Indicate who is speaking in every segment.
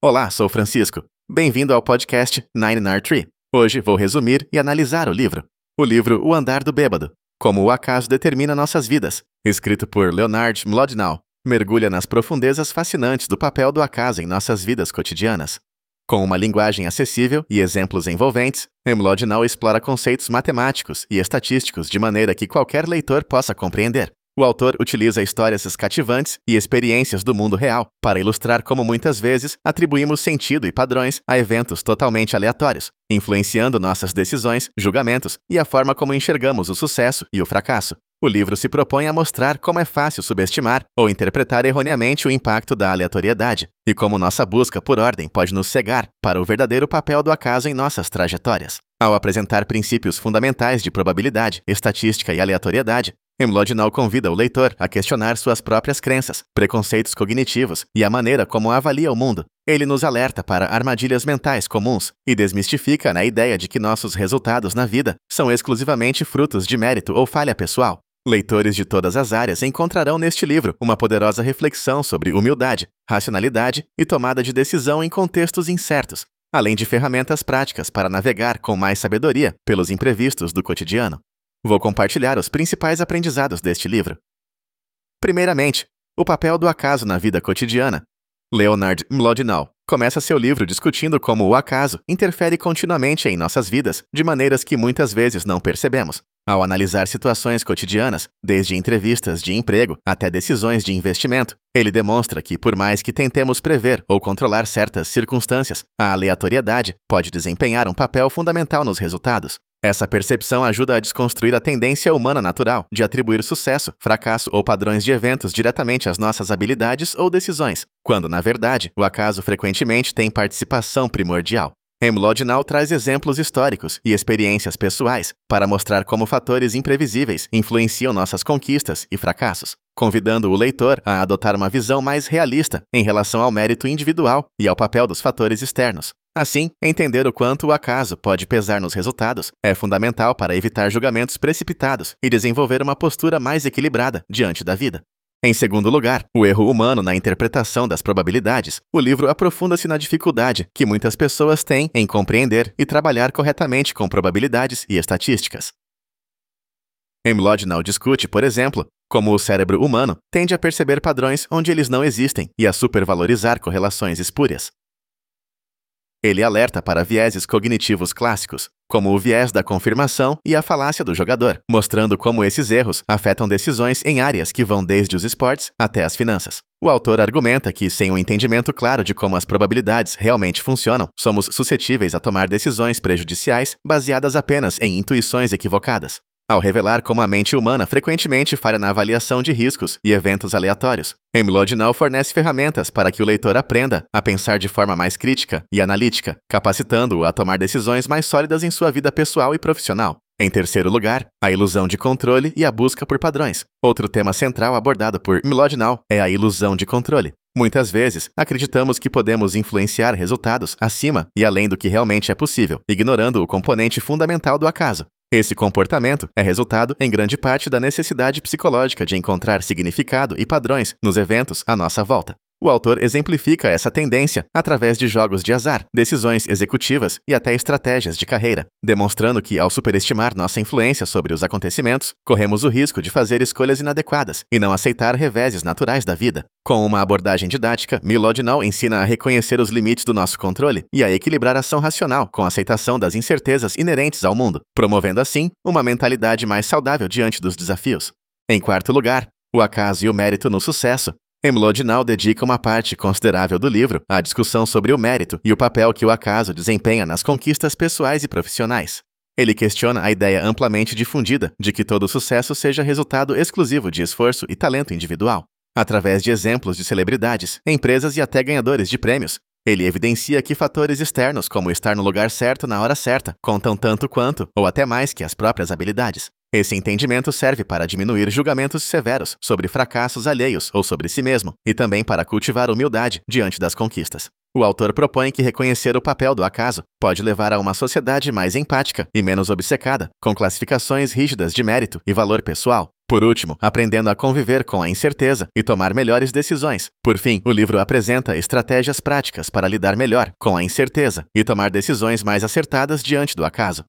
Speaker 1: Olá, sou Francisco. Bem-vindo ao podcast Nine Nine Tree. Hoje vou resumir e analisar o livro. O livro O Andar do Bêbado, Como o Acaso Determina Nossas Vidas, escrito por Leonard Mlodinow, mergulha nas profundezas fascinantes do papel do acaso em nossas vidas cotidianas. Com uma linguagem acessível e exemplos envolventes, Mlodinow explora conceitos matemáticos e estatísticos de maneira que qualquer leitor possa compreender. O autor utiliza histórias cativantes e experiências do mundo real para ilustrar como muitas vezes atribuímos sentido e padrões a eventos totalmente aleatórios, influenciando nossas decisões, julgamentos e a forma como enxergamos o sucesso e o fracasso. O livro se propõe a mostrar como é fácil subestimar ou interpretar erroneamente o impacto da aleatoriedade e como nossa busca por ordem pode nos cegar para o verdadeiro papel do acaso em nossas trajetórias. Ao apresentar princípios fundamentais de probabilidade, estatística e aleatoriedade, Mlodinow convida o leitor a questionar suas próprias crenças, preconceitos cognitivos e a maneira como avalia o mundo. Ele nos alerta para armadilhas mentais comuns e desmistifica a ideia de que nossos resultados na vida são exclusivamente frutos de mérito ou falha pessoal. Leitores de todas as áreas encontrarão neste livro uma poderosa reflexão sobre humildade, racionalidade e tomada de decisão em contextos incertos, além de ferramentas práticas para navegar com mais sabedoria pelos imprevistos do cotidiano. Vou compartilhar os principais aprendizados deste livro. Primeiramente, o papel do acaso na vida cotidiana. Leonard Mlodinow começa seu livro discutindo como o acaso interfere continuamente em nossas vidas de maneiras que muitas vezes não percebemos. Ao analisar situações cotidianas, desde entrevistas de emprego até decisões de investimento, ele demonstra que, por mais que tentemos prever ou controlar certas circunstâncias, a aleatoriedade pode desempenhar um papel fundamental nos resultados. Essa percepção ajuda a desconstruir a tendência humana natural de atribuir sucesso, fracasso ou padrões de eventos diretamente às nossas habilidades ou decisões, quando, na verdade, o acaso frequentemente tem participação primordial. Mlodinow traz exemplos históricos e experiências pessoais para mostrar como fatores imprevisíveis influenciam nossas conquistas e fracassos, convidando o leitor a adotar uma visão mais realista em relação ao mérito individual e ao papel dos fatores externos. Assim, entender o quanto o acaso pode pesar nos resultados é fundamental para evitar julgamentos precipitados e desenvolver uma postura mais equilibrada diante da vida. Em segundo lugar, o erro humano na interpretação das probabilidades. O livro aprofunda-se na dificuldade que muitas pessoas têm em compreender e trabalhar corretamente com probabilidades e estatísticas. Mlodinow discute, por exemplo, como o cérebro humano tende a perceber padrões onde eles não existem e a supervalorizar correlações espúrias. Ele alerta para vieses cognitivos clássicos, como o viés da confirmação e a falácia do jogador, mostrando como esses erros afetam decisões em áreas que vão desde os esportes até as finanças. O autor argumenta que, sem um entendimento claro de como as probabilidades realmente funcionam, somos suscetíveis a tomar decisões prejudiciais baseadas apenas em intuições equivocadas. Ao revelar como a mente humana frequentemente falha na avaliação de riscos e eventos aleatórios, Mlodinow fornece ferramentas para que o leitor aprenda a pensar de forma mais crítica e analítica, capacitando-o a tomar decisões mais sólidas em sua vida pessoal e profissional. Em terceiro lugar, a ilusão de controle e a busca por padrões. Outro tema central abordado por Mlodinow é a ilusão de controle. Muitas vezes, acreditamos que podemos influenciar resultados acima e além do que realmente é possível, ignorando o componente fundamental do acaso. Esse comportamento é resultado, em grande parte, da necessidade psicológica de encontrar significado e padrões nos eventos à nossa volta. O autor exemplifica essa tendência através de jogos de azar, decisões executivas e até estratégias de carreira, demonstrando que, ao superestimar nossa influência sobre os acontecimentos, corremos o risco de fazer escolhas inadequadas e não aceitar reveses naturais da vida. Com uma abordagem didática, Mlodinow ensina a reconhecer os limites do nosso controle e a equilibrar a ação racional com a aceitação das incertezas inerentes ao mundo, promovendo assim uma mentalidade mais saudável diante dos desafios. Em quarto lugar, o acaso e o mérito no sucesso. Mlodinow dedica uma parte considerável do livro à discussão sobre o mérito e o papel que o acaso desempenha nas conquistas pessoais e profissionais. Ele questiona a ideia amplamente difundida de que todo sucesso seja resultado exclusivo de esforço e talento individual. Através de exemplos de celebridades, empresas e até ganhadores de prêmios, ele evidencia que fatores externos, como estar no lugar certo na hora certa, contam tanto quanto, ou até mais que as próprias habilidades. Esse entendimento serve para diminuir julgamentos severos sobre fracassos alheios ou sobre si mesmo, e também para cultivar humildade diante das conquistas. O autor propõe que reconhecer o papel do acaso pode levar a uma sociedade mais empática e menos obcecada, com classificações rígidas de mérito e valor pessoal. Por último, aprendendo a conviver com a incerteza e tomar melhores decisões. Por fim, o livro apresenta estratégias práticas para lidar melhor com a incerteza e tomar decisões mais acertadas diante do acaso.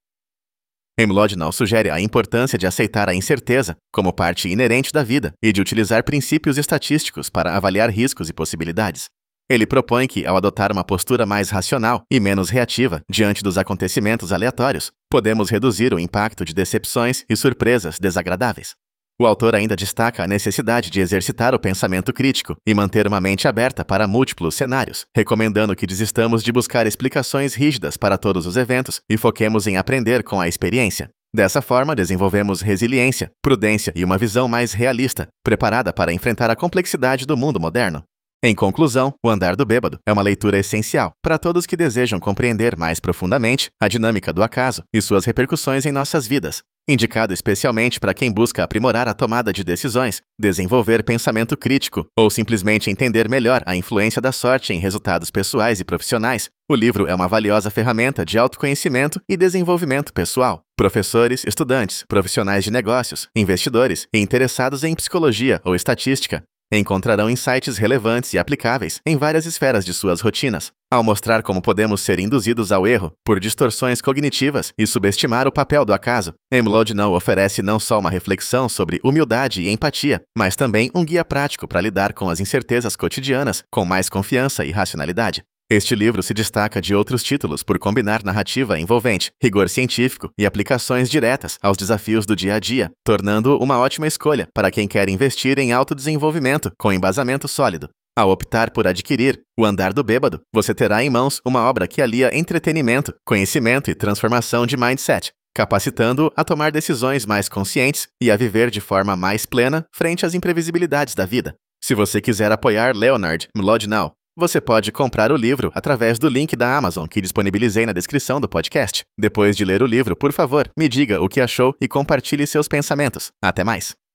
Speaker 1: Mlodinow sugere a importância de aceitar a incerteza como parte inerente da vida e de utilizar princípios estatísticos para avaliar riscos e possibilidades. Ele propõe que, ao adotar uma postura mais racional e menos reativa diante dos acontecimentos aleatórios, podemos reduzir o impacto de decepções e surpresas desagradáveis. O autor ainda destaca a necessidade de exercitar o pensamento crítico e manter uma mente aberta para múltiplos cenários, recomendando que desistamos de buscar explicações rígidas para todos os eventos e foquemos em aprender com a experiência. Dessa forma, desenvolvemos resiliência, prudência e uma visão mais realista, preparada para enfrentar a complexidade do mundo moderno. Em conclusão, O Andar do Bêbado é uma leitura essencial para todos que desejam compreender mais profundamente a dinâmica do acaso e suas repercussões em nossas vidas. Indicado especialmente para quem busca aprimorar a tomada de decisões, desenvolver pensamento crítico ou simplesmente entender melhor a influência da sorte em resultados pessoais e profissionais, o livro é uma valiosa ferramenta de autoconhecimento e desenvolvimento pessoal. Professores, estudantes, profissionais de negócios, investidores e interessados em psicologia ou estatística encontrarão insights relevantes e aplicáveis em várias esferas de suas rotinas. Ao mostrar como podemos ser induzidos ao erro por distorções cognitivas e subestimar o papel do acaso, Mlodinow oferece não só uma reflexão sobre humildade e empatia, mas também um guia prático para lidar com as incertezas cotidianas com mais confiança e racionalidade. Este livro se destaca de outros títulos por combinar narrativa envolvente, rigor científico e aplicações diretas aos desafios do dia a dia, tornando-o uma ótima escolha para quem quer investir em autodesenvolvimento com embasamento sólido. Ao optar por adquirir O Andar do Bêbado, você terá em mãos uma obra que alia entretenimento, conhecimento e transformação de mindset, capacitando-o a tomar decisões mais conscientes e a viver de forma mais plena frente às imprevisibilidades da vida. Se você quiser apoiar Leonard Mlodinow, você pode comprar o livro através do link da Amazon que disponibilizei na descrição do podcast. Depois de ler o livro, por favor, me diga o que achou e compartilhe seus pensamentos. Até mais!